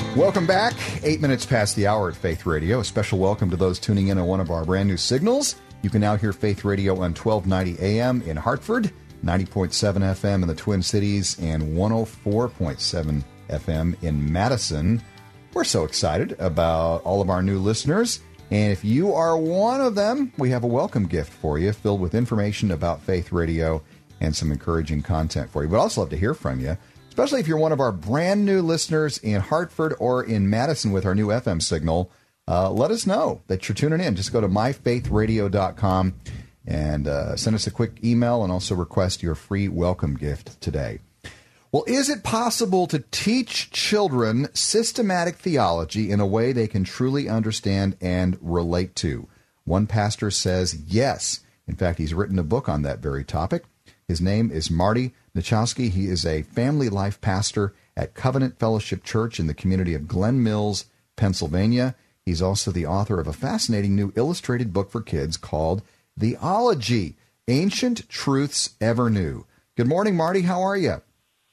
Welcome back. 8 minutes past the hour at Faith Radio. A special welcome to those tuning in on one of our brand new signals. You can now hear Faith Radio on 1290 AM in Hartford, 90.7 FM in the Twin Cities, and 104.7 FM in Madison. We're so excited about all of our new listeners. And if you are one of them, we have a welcome gift for you filled with information about Faith Radio and some encouraging content for you. We'd also love to hear from you, especially if you're one of our brand new listeners in Hartford or in Madison with our new FM signal. Let us know that you're tuning in. Just go to myfaithradio.com and send us a quick email and also request your free welcome gift today. Well, is it possible to teach children systematic theology in a way they can truly understand and relate to? One pastor says yes. In fact, he's written a book on that very topic. His name is Marty Nichowski. He is a family life pastor at Covenant Fellowship Church in the community of Glen Mills, Pennsylvania. He's also the author of a fascinating new illustrated book for kids called Theology, Ancient Truths Ever New. Good morning, Marty. How are you?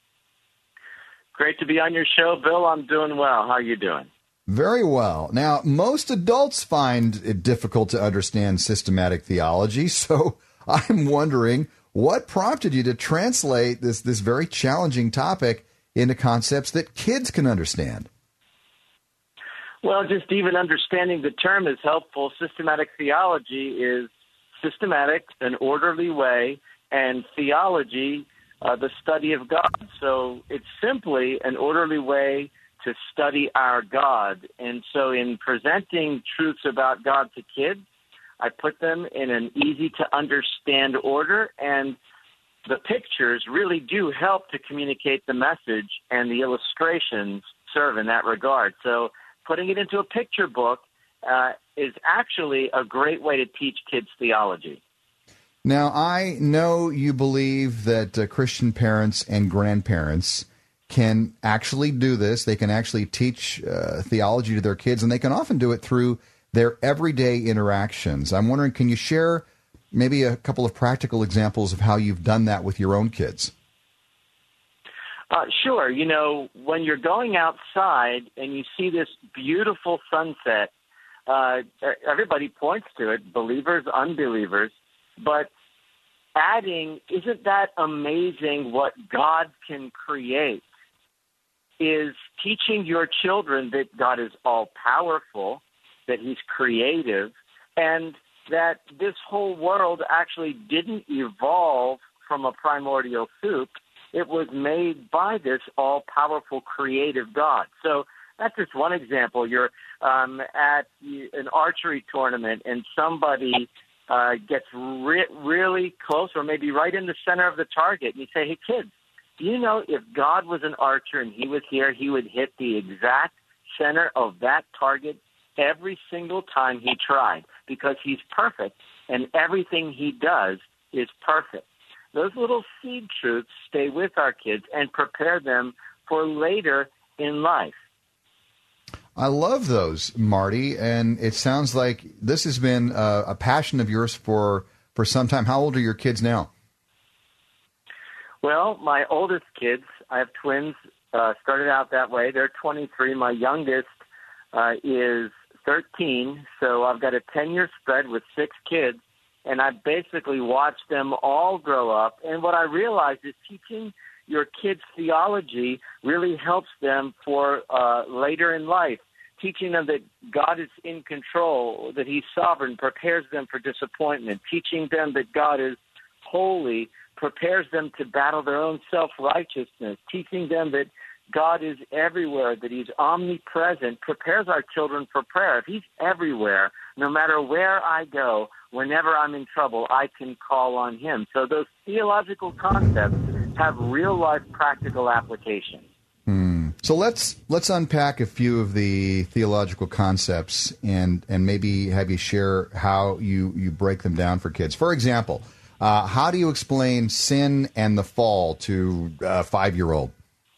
Great to be on your show, Bill. I'm doing well. How are you doing? Very well. Now, most adults find it difficult to understand systematic theology, so I'm wondering, what prompted you to translate this very challenging topic into concepts that kids can understand? Well, just even understanding the term is helpful. Systematic theology is systematic, an orderly way, and theology, the study of God. So it's simply an orderly way to study our God. And so in presenting truths about God to kids, I put them in an easy-to-understand order, and the pictures really do help to communicate the message, and the illustrations serve in that regard. So putting it into a picture book is actually a great way to teach kids theology. Now, I know you believe that Christian parents and grandparents can actually do this. They can actually teach theology to their kids, and they can often do it through their everyday interactions. I'm wondering, can you share maybe a couple of practical examples of how you've done that with your own kids? Sure. You know, when you're going outside and you see this beautiful sunset, everybody points to it, believers, unbelievers, but adding, isn't that amazing what God can create, is teaching your children that God is all-powerful, that he's creative, and that this whole world actually didn't evolve from a primordial soup. It was made by this all-powerful creative God. So that's just one example. You're at an archery tournament and somebody gets really close or maybe right in the center of the target. And you say, hey, kids, do you know if God was an archer and he was here, he would hit the exact center of that target every single time he tried, because he's perfect and everything he does is perfect. Those little seed truths stay with our kids and prepare them for later in life. I love those, Marty, and it sounds like this has been a passion of yours for some time. How old are your kids now? Well, my oldest kids, I have twins, started out that way. They're 23. My youngest is 13, so I've got a 10-year spread with 6 kids, and I basically watched them all grow up. And what I realized is teaching your kids theology really helps them for later in life. Teaching them that God is in control, that he's sovereign, prepares them for disappointment. Teaching them that God is holy prepares them to battle their own self-righteousness. Teaching them that God is everywhere, that he's omnipresent, prepares our children for prayer. If he's everywhere, no matter where I go, whenever I'm in trouble, I can call on him. So those theological concepts have real-life practical application. So let's unpack a few of the theological concepts and maybe have you share how you break them down for kids. For example, how do you explain sin and the fall to a 5-year-old?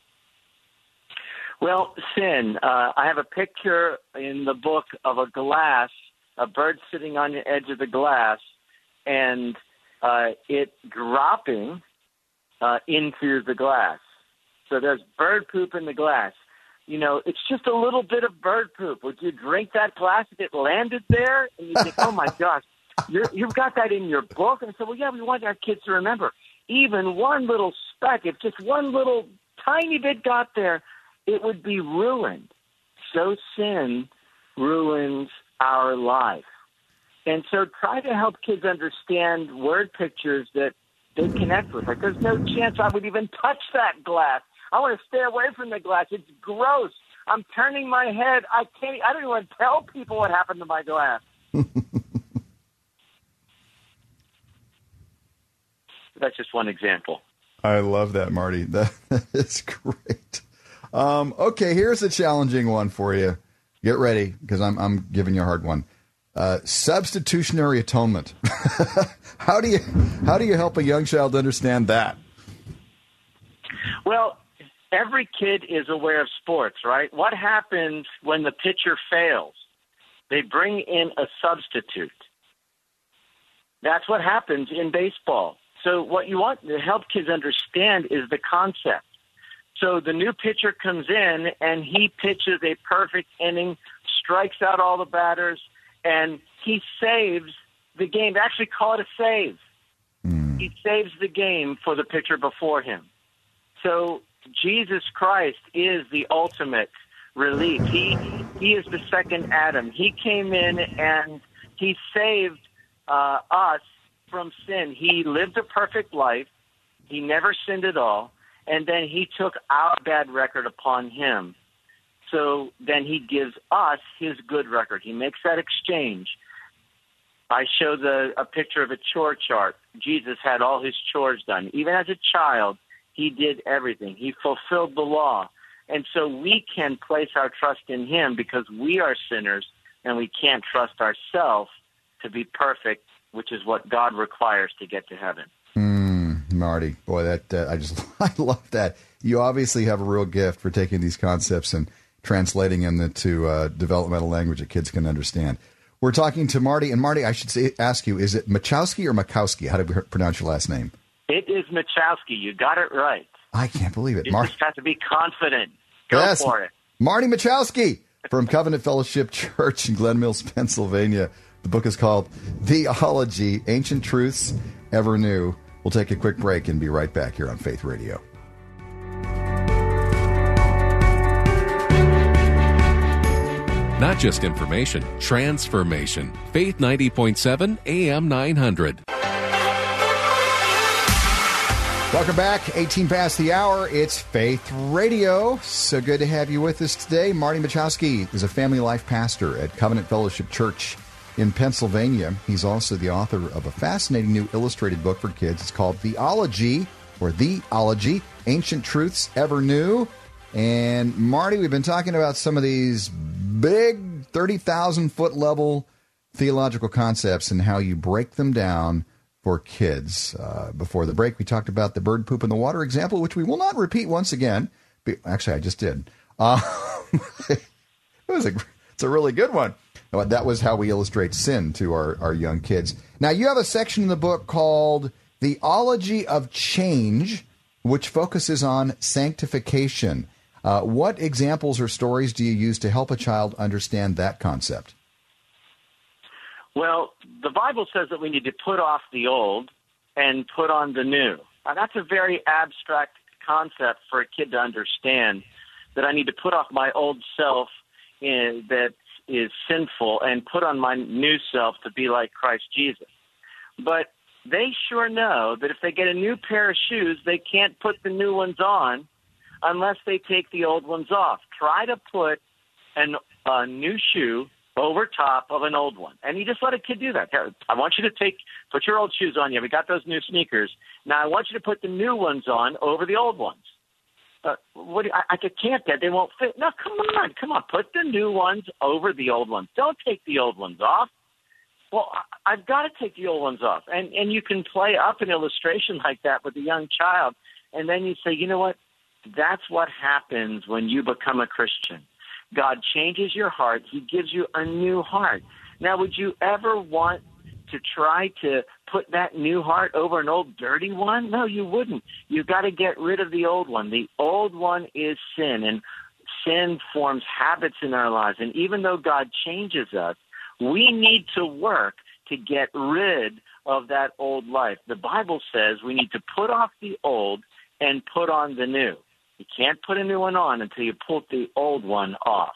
Well, sin. I have a picture in the book of a glass, a bird sitting on the edge of the glass, and it dropping into the glass. So there's bird poop in the glass. it's just a little bit of bird poop. Would you drink that glass if it landed there? And you think, oh, my gosh, you've got that in your book? And I said, well, yeah, we want our kids to remember. Even one little speck, if just one little tiny bit got there, it would be ruined. So sin ruins our life. And so try to help kids understand word pictures that they connect with. Like, there's no chance I would even touch that glass. I want to stay away from the glass. It's gross. I'm turning my head. I don't even want to tell people what happened to my glass. That's just one example. I love that, Marty. That is great. Okay, here's a challenging one for you. Get ready, because I'm giving you a hard one. Substitutionary atonement. How do you help a young child understand that? Well, every kid is aware of sports, right? What happens when the pitcher fails? They bring in a substitute. That's what happens in baseball. So what you want to help kids understand is the concept. So the new pitcher comes in and he pitches a perfect inning, strikes out all the batters, and he saves the game. They actually call it a save. He saves the game for the pitcher before him. So Jesus Christ is the ultimate relief. He is the second Adam. He came in and he saved us from sin. He lived a perfect life. He never sinned at all. And then he took our bad record upon him. So then he gives us his good record. He makes that exchange. I show a picture of a chore chart. Jesus had all his chores done. Even as a child, he did everything. He fulfilled the law. And so we can place our trust in him because we are sinners and we can't trust ourselves to be perfect, which is what God requires to get to heaven. Marty, boy, I love that. You obviously have a real gift for taking these concepts and translating them into developmental language that kids can understand. We're talking to Marty, and Marty, I should ask you, is it Machowski or Makowski? How do we pronounce your last name? It is Machowski. You got it right. I can't believe it. You just have to be confident. Go for it. Marty Machowski from Covenant Fellowship Church in Glen Mills, Pennsylvania. The book is called Theology, Ancient Truths Ever New. We'll take a quick break and be right back here on Faith Radio. Not just information, transformation. Faith 90.7 AM 900. Welcome back. 18 past the hour. It's Faith Radio. So good to have you with us today. Marty Machowski is a family life pastor at Covenant Fellowship Church in Pennsylvania. He's also the author of a fascinating new illustrated book for kids. It's called Theology, or Theology, Ancient Truths Ever New. And Marty, we've been talking about some of these big 30,000-foot level theological concepts and how you break them down for kids. Before the break, we talked about the bird poop in the water example, which we will not repeat once again. Actually, I just did. It's a really good one. That was how we illustrate sin to our young kids. Now, you have a section in the book called Theology of Change, which focuses on sanctification. What examples or stories do you use to help a child understand that concept? Well, the Bible says that we need to put off the old and put on the new. Now, that's a very abstract concept for a kid to understand, that I need to put off my old self that is sinful and put on my new self to be like Christ Jesus. But they sure know that if they get a new pair of shoes, they can't put the new ones on unless they take the old ones off. Try to put a new shoe over top of an old one. And you just let a kid do that. I want you to put your old shoes on. Yeah, we got those new sneakers. Now I want you to put the new ones on over the old ones. I can't, Dad. They won't fit. No, come on. Put the new ones over the old ones. Don't take the old ones off. Well, I've got to take the old ones off. And you can play up an illustration like that with a young child. And then you say, you know what? That's what happens when you become a Christian. God changes your heart. He gives you a new heart. Now, would you ever want to try to put that new heart over an old dirty one? No, you wouldn't. You've got to get rid of the old one. The old one is sin, and sin forms habits in our lives. And even though God changes us, we need to work to get rid of that old life. The Bible says we need to put off the old and put on the new. You can't put a new one on until you pull the old one off.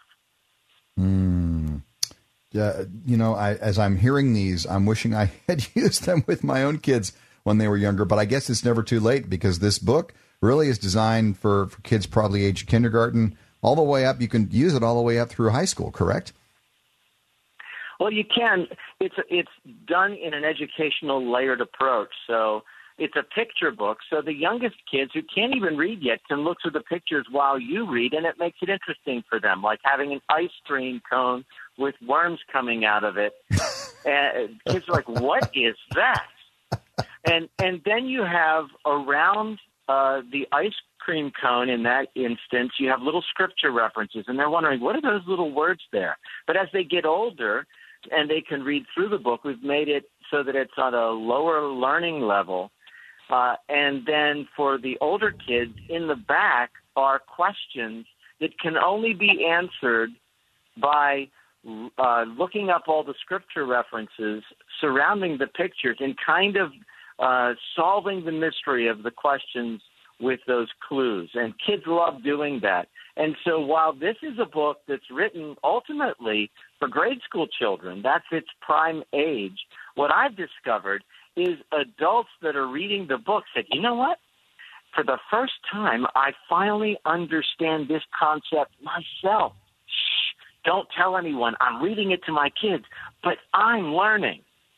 As I'm hearing these, I'm wishing I had used them with my own kids when they were younger, but I guess it's never too late because this book really is designed for kids probably age kindergarten all the way up. You can use it all the way up through high school, correct? Well, you can. It's done in an educational layered approach. So it's a picture book. So the youngest kids who can't even read yet can look through the pictures while you read, and it makes it interesting for them, like having an ice cream cone with worms coming out of it. And kids are like, what is that? And then you have around the ice cream cone, in that instance, you have little scripture references, and they're wondering, what are those little words there? But as they get older and they can read through the book, we've made it so that it's on a lower learning level. And then for the older kids, in the back are questions that can only be answered by looking up all the scripture references surrounding the pictures and kind of solving the mystery of the questions with those clues. And kids love doing that. And so while this is a book that's written ultimately for grade school children, that's its prime age, what I've discovered is adults that are reading the book said, you know what? For the first time, I finally understand this concept myself. Shh, don't tell anyone. I'm reading it to my kids, but I'm learning.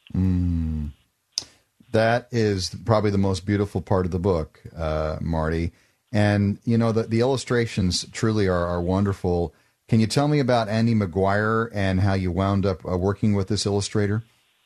That is probably the most beautiful part of the book, Marty. And, you know, the illustrations truly are wonderful. Can you tell me about Andy McGuire and how you wound up working with this illustrator?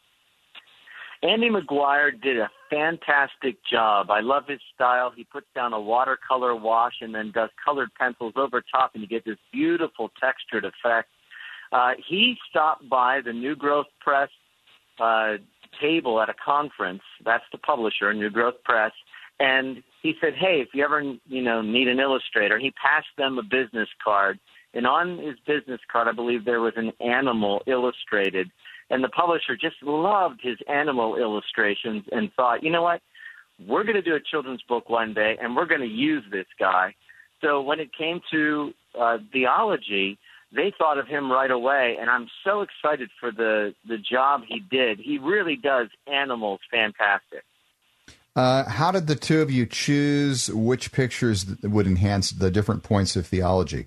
Andy McGuire did a fantastic job. I love his style. He puts down a watercolor wash and then does colored pencils over top, and you get this beautiful textured effect. He stopped by the New Growth Press table at a conference. That's the publisher, New Growth Press. And he said, hey, if you ever need an illustrator, he passed them a business card. And on his business card, I believe there was an animal illustrated. And the publisher just loved his animal illustrations and thought, you know what, we're going to do a children's book one day, and we're going to use this guy. So when it came to theology, they thought of him right away, and I'm so excited for the job he did. He really does animals fantastic. How did the two of you choose which pictures would enhance the different points of theology?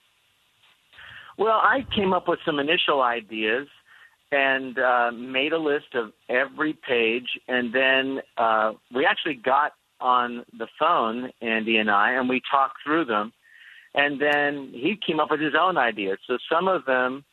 Well, I came up with some initial ideas and made a list of every page, and then we actually got on the phone, Andy and I, and we talked through them. And then he came up with his own ideas. So some of them,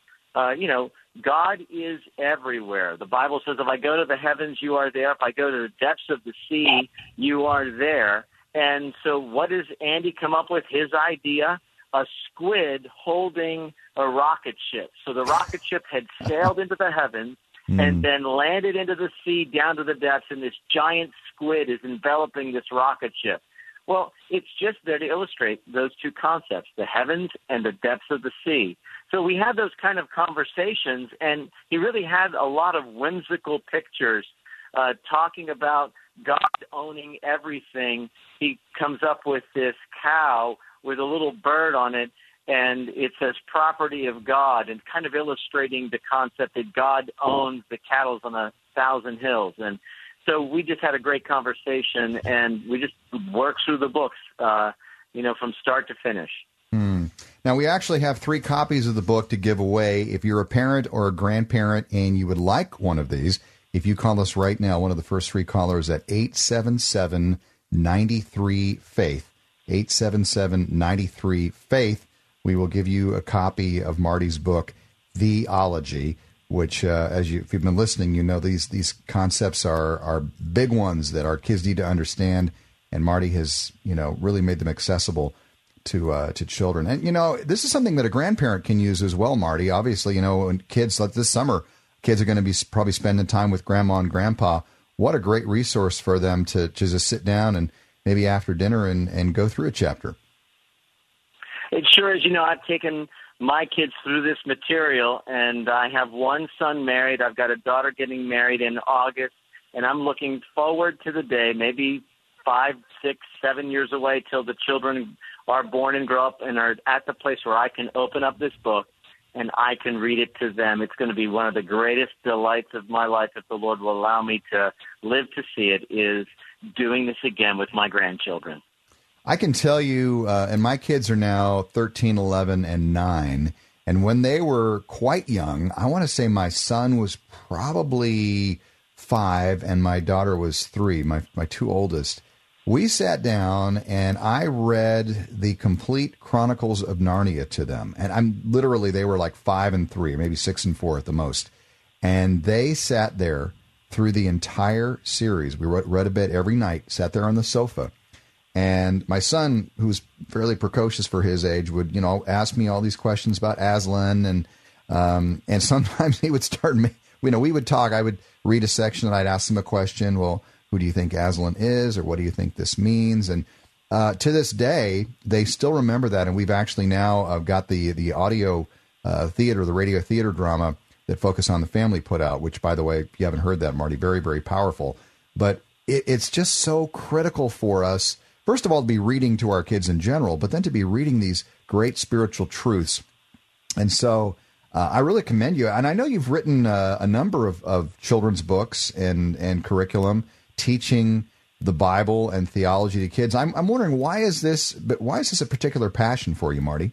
God is everywhere. The Bible says, if I go to the heavens, you are there. If I go to the depths of the sea, you are there. And so what does Andy come up with? His idea, a squid holding a rocket ship. So the rocket ship had sailed into the heavens and then landed into the sea down to the depths, and this giant squid is enveloping this rocket ship. Well, it's just there to illustrate those two concepts, the heavens and the depths of the sea. So we had those kind of conversations, and he really had a lot of whimsical pictures talking about God owning everything. He comes up with this cow with a little bird on it, and it says property of God, and kind of illustrating the concept that God owns the cattle on 1,000 hills. And so we just had a great conversation, and we just worked through the books, from start to finish. Now, we actually have 3 copies of the book to give away. If you're a parent or a grandparent and you would like one of these, if you call us right now, one of the first 3 callers at 877-93-FAITH, 877-93-FAITH, we will give you a copy of Marty's book, Theology, which, if you've been listening, you know these concepts are big ones that our kids need to understand, and Marty has, really made them accessible to children. And, this is something that a grandparent can use as well, Marty. Obviously, when kids, like this summer, kids are going to be probably spending time with grandma and grandpa. What a great resource for them to just sit down and maybe after dinner and go through a chapter. It sure is. I've taken my kids through this material, and I have one son married. I've got a daughter getting married in August, and I'm looking forward to the day, maybe 5, 6, 7 years away, till the children are born and grow up and are at the place where I can open up this book and I can read it to them. It's going to be one of the greatest delights of my life, if the Lord will allow me to live to see it, is doing this again with my grandchildren. I can tell you, and my kids are now 13, 11, and 9, and when they were quite young, I want to say my son was probably 5 and my daughter was 3, my two oldest. We sat down and I read the complete Chronicles of Narnia to them. And they were like 5 and 3, maybe 6 and 4 at the most. And they sat there through the entire series. We read a bit every night, sat there on the sofa. And my son, who's fairly precocious for his age, would, ask me all these questions about Aslan. And sometimes he would start, we would talk. I would read a section and I'd ask him a question. Well, who do you think Aslan is, or what do you think this means? And to this day, they still remember that. And we've actually now got the audio theater, the radio theater drama that Focus on the Family put out, which, by the way, if you haven't heard that, Marty, very, very powerful. But it's just so critical for us, first of all, to be reading to our kids in general, but then to be reading these great spiritual truths. And so I really commend you. And I know you've written a number of children's books and curriculum teaching the Bible and theology to kids. I'm wondering, why is this a particular passion for you, Marty?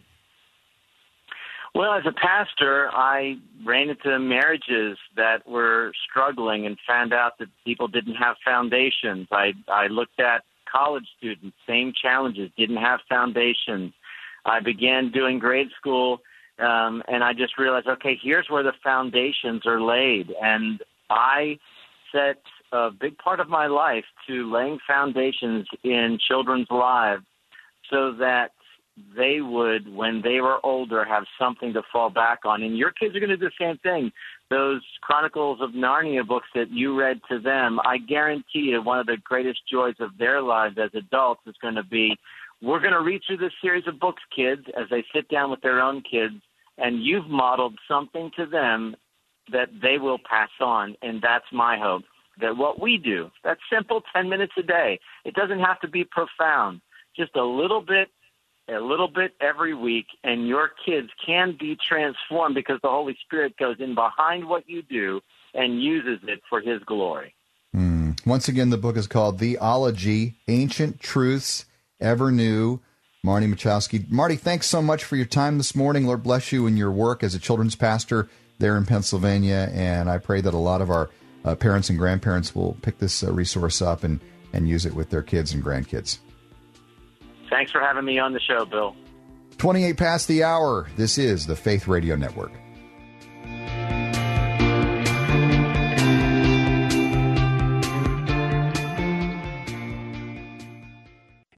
Well, as a pastor, I ran into marriages that were struggling and found out that people didn't have foundations. I looked at college students, same challenges, didn't have foundations. I began doing grade school, and I just realized, okay, here's where the foundations are laid. And I set a big part of my life to laying foundations in children's lives so that they would, when they were older, have something to fall back on. And your kids are going to do the same thing. Those Chronicles of Narnia books that you read to them, I guarantee you one of the greatest joys of their lives as adults is going to be, we're going to read through this series of books, kids, as they sit down with their own kids, and you've modeled something to them that they will pass on. And that's my hope. That what we do, that's simple, 10 minutes a day. It doesn't have to be profound. Just a little bit every week, and your kids can be transformed because the Holy Spirit goes in behind what you do and uses it for His glory. Once again, the book is called Theology, Ancient Truths Ever New. Marty Machowski. Marty, thanks so much for your time this morning. Lord bless you in your work as a children's pastor there in Pennsylvania, and I pray that a lot of our parents and grandparents will pick this resource up and use it with their kids and grandkids. Thanks for having me on the show, Bill. 28 past the hour. This is the Faith Radio Network.